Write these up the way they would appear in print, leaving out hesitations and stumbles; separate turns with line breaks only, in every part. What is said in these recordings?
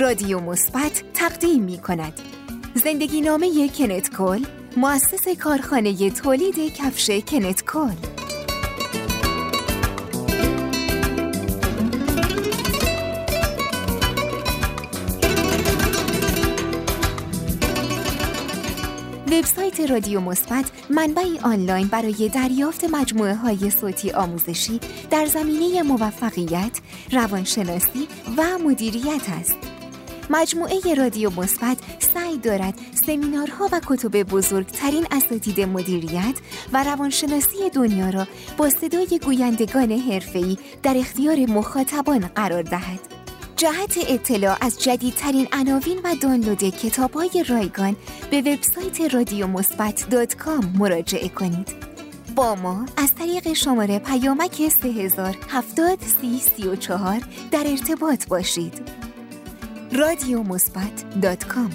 رادیو مثبت تقدیم می‌کند. زندگی نامه کنت کول، مؤسس کارخانه تولید کفش کنت کول. وبسایت رادیو مثبت منبعی آنلاین برای دریافت مجموعه‌های صوتی آموزشی در زمینه موفقیت، روانشناسی و مدیریت است. مجموعه رادیو مثبت سعی دارد سمینارها و کتب بزرگترین اساتید مدیریت و روانشناسی دنیا را با صدای گویندگان حرفه‌ای در اختیار مخاطبان قرار دهد. جهت اطلاع از جدیدترین عناوین و دانلود کتاب‌های رایگان به وبسایت radiomosbat.com مراجعه کنید. با ما از طریق شماره پیامک 3070 در ارتباط باشید. radiomosbat.com.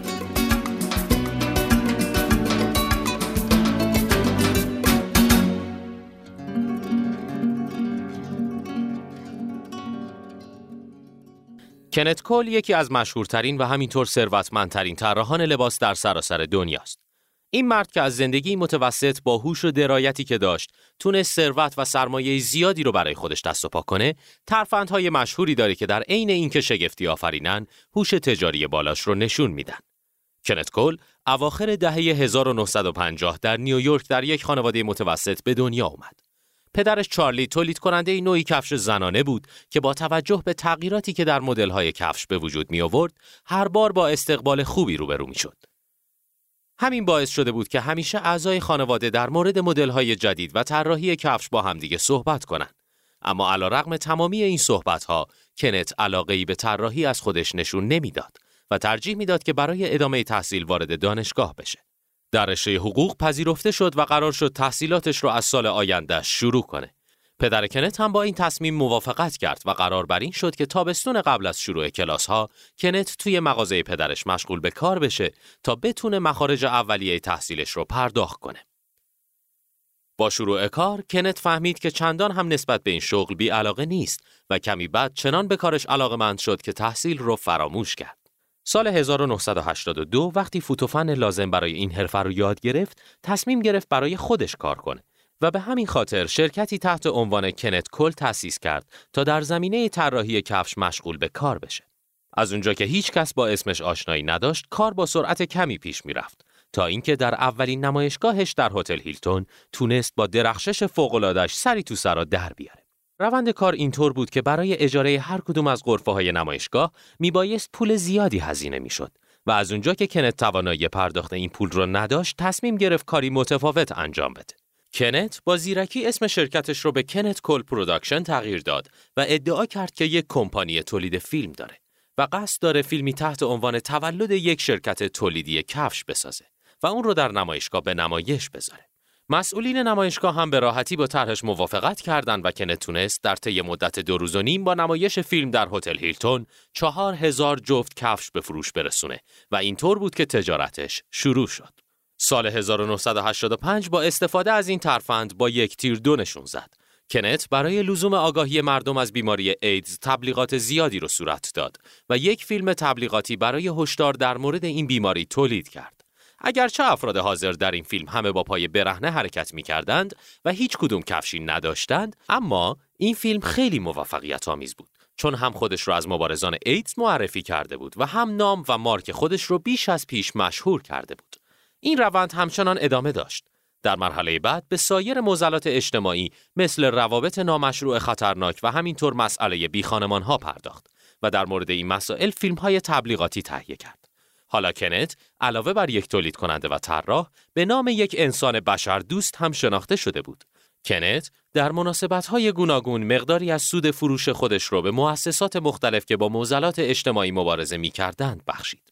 کنت کول یکی از مشهورترین و همینطور ثروتمندترین طراحان لباس در سراسر دنیاست. این مرد که از زندگی متوسط با هوش و درایتی که داشت، تونست ثروت و سرمایه زیادی رو برای خودش دست و پا کنه، ترفندهای مشهوری داره که در عین اینکه شگفتی آفرینن، هوش تجاری بالاش رو نشون میدن. کنت کول اواخر دهه 1950 در نیویورک در یک خانواده متوسط به دنیا اومد. پدرش چارلی تولید کننده نوعی کفش زنانه بود که با توجه به تغییراتی که در مدل‌های کفش به وجود می آورد، هر بار با استقبال خوبی روبرو می‌شد. همین باعث شده بود که همیشه اعضای خانواده در مورد مدل‌های جدید و طراحی کفش با همدیگه صحبت کنند. اما علیرغم تمامی این صحبت‌ها، کنت علاقه‌ای به طراحی از خودش نشون نمیداد و ترجیح میداد که برای ادامه تحصیل وارد دانشگاه بشه. در رشته حقوق پذیرفته شد و قرار شد تحصیلاتش رو از سال آینده شروع کنه. پدر کنت هم با این تصمیم موافقت کرد و قرار بر این شد که تابستون قبل از شروع کلاس‌ها کنت توی مغازه پدرش مشغول به کار بشه تا بتونه مخارج اولیه تحصیلش رو پرداخت کنه. با شروع کار کنت فهمید که چندان هم نسبت به این شغل بی علاقه نیست و کمی بعد چنان به کارش علاقه‌مند شد که تحصیل رو فراموش کرد. سال 1982 وقتی فوتوفن لازم برای این حرفه رو یاد گرفت، تصمیم گرفت برای خودش کار کنه و به همین خاطر شرکتی تحت عنوان کنت کول تأسیس کرد تا در زمینه طراحی کفش مشغول به کار بشه. از اونجا که هیچ کس با اسمش آشنایی نداشت، کار با سرعت کمی پیش میرفت تا اینکه در اولین نمایشگاهش در هتل هیلتون تونست با درخشش فوق‌العاده‌اش سری تو سرا در بیاره. روند کار اینطور بود که برای اجاره هر کدوم از غرفه‌های نمایشگاه میبایست پول زیادی هزینه میشد و از اونجا که کنت توانایی پرداخت این پول رو نداشت، تصمیم گرفت کاری متفاوت انجام بده. کنت با زیرکی اسم شرکتش رو به کنت کول پروداکشن تغییر داد و ادعا کرد که یک کمپانی تولید فیلم داره و قصد داره فیلمی تحت عنوان تولد یک شرکت تولیدی کفش بسازه و اون رو در نمایشگاه به نمایش بذاره. مسئولین نمایشگاه هم به راحتی با طرحش موافقت کردند و کنت تونست در طی مدت 2 روز و نیم با نمایش فیلم در هتل هیلتون 4000 جفت کفش به فروش برسونه و اینطور بود که تجارتش شروع شد. سال 1985 با استفاده از این ترفند با یک تیر 2 نشون زد. کنت برای لزوم آگاهی مردم از بیماری ایدز تبلیغات زیادی رو صورت داد و یک فیلم تبلیغاتی برای هشدار در مورد این بیماری تولید کرد. اگرچه افراد حاضر در این فیلم همه با پای برهنه حرکت می‌کردند و هیچ کدوم کفشی نداشتند، اما این فیلم خیلی موفقیت آمیز بود، چون هم خودش رو از مبارزان ایدز معرفی کرده بود و هم نام و مارک خودش رو بیش از پیش مشهور کرده بود. این روند همچنان ادامه داشت. در مرحله بعد به سایر معضلات اجتماعی مثل روابط نامشروع خطرناک و همینطور مسئله بیخانمان‌ها پرداخت و در مورد این مسائل فیلم‌های تبلیغاتی تهیه کرد. حالا کنت علاوه بر یک تولید کننده و طراح به نام یک انسان بشر دوست هم شناخته شده بود. کنت در مناسبت‌های گوناگون مقداری از سود فروش خودش رو به مؤسسات مختلف که با معضلات اجتماعی مبارزه می‌کردند بخشید.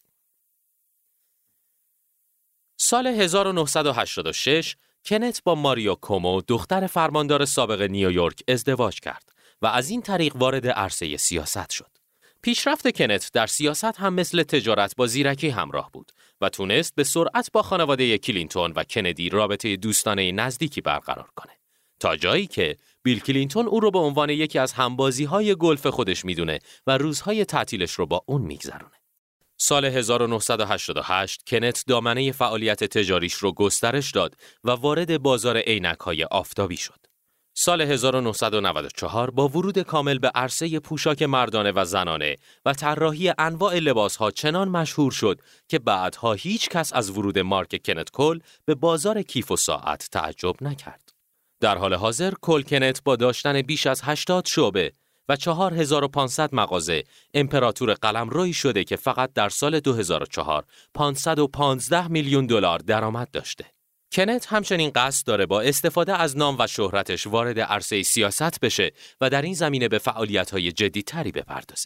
سال 1986 کنت با ماریا کومو دختر فرماندار سابق نیویورک ازدواج کرد و از این طریق وارد عرصه سیاست شد. پیشرفت کنت در سیاست هم مثل تجارت با زیرکی همراه بود و تونست به سرعت با خانواده کلینتون و کندی رابطه دوستانه نزدیکی برقرار کنه تا جایی که بیل کلینتون او رو به عنوان یکی از همبازی‌های گلف خودش میدونه و روزهای تعطیلش رو با اون میگذرونه. سال 1988 کنت دامنه فعالیت تجاریش رو گسترش داد و وارد بازار عینک‌های آفتابی شد. سال 1994 با ورود کامل به عرصه پوشاک مردانه و زنانه و طراحی انواع لباس‌ها چنان مشهور شد که بعدها هیچ کس از ورود مارک کنت کول به بازار کیف و ساعت تعجب نکرد. در حال حاضر کول کنت با داشتن بیش از 80 شعبه و 4500 مغازه امپراتور قلمرویی شده که فقط در سال 2004 515 میلیون دلار درآمد داشته. کنت همچنین قصد داره با استفاده از نام و شهرتش وارد عرصه سیاست بشه و در این زمینه به فعالیت‌های جدی‌تری بپردازه.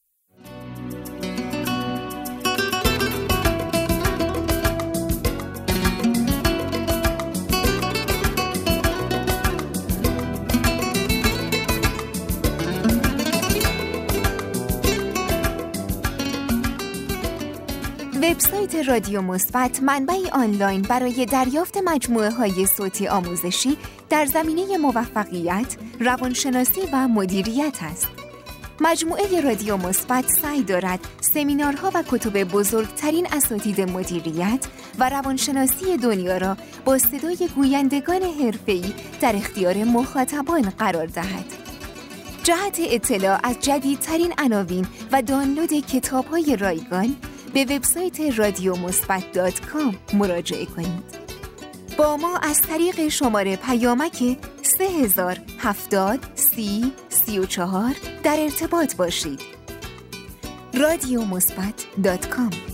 وبسایت رادیو مثبت منبعی آنلاین برای دریافت مجموعه‌های صوتی آموزشی در زمینه موفقیت، روانشناسی و مدیریت است. مجموعه رادیو مثبت سعی دارد سمینارها و کتب بزرگترین اساتید مدیریت و روانشناسی دنیا را با صدای گویندگان حرفه‌ای در اختیار مخاطبان قرار دهد. جهت اطلاع از جدیدترین عناوین و دانلود کتاب‌های رایگان به وبسایت radiomosbat.com مراجعه کنید. با ما از طریق شماره پیامک 3070 30 34 در ارتباط باشید. radiomosbat.com